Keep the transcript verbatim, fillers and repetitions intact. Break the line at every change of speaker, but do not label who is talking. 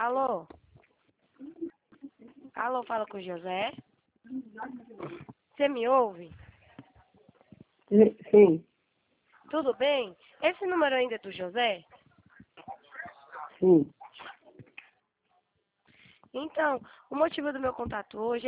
Alô? Alô, fala com o José? Você me ouve?
Sim,
Tudo bem? Esse número ainda é do José?
sim.
Então, o motivo do meu contato hoje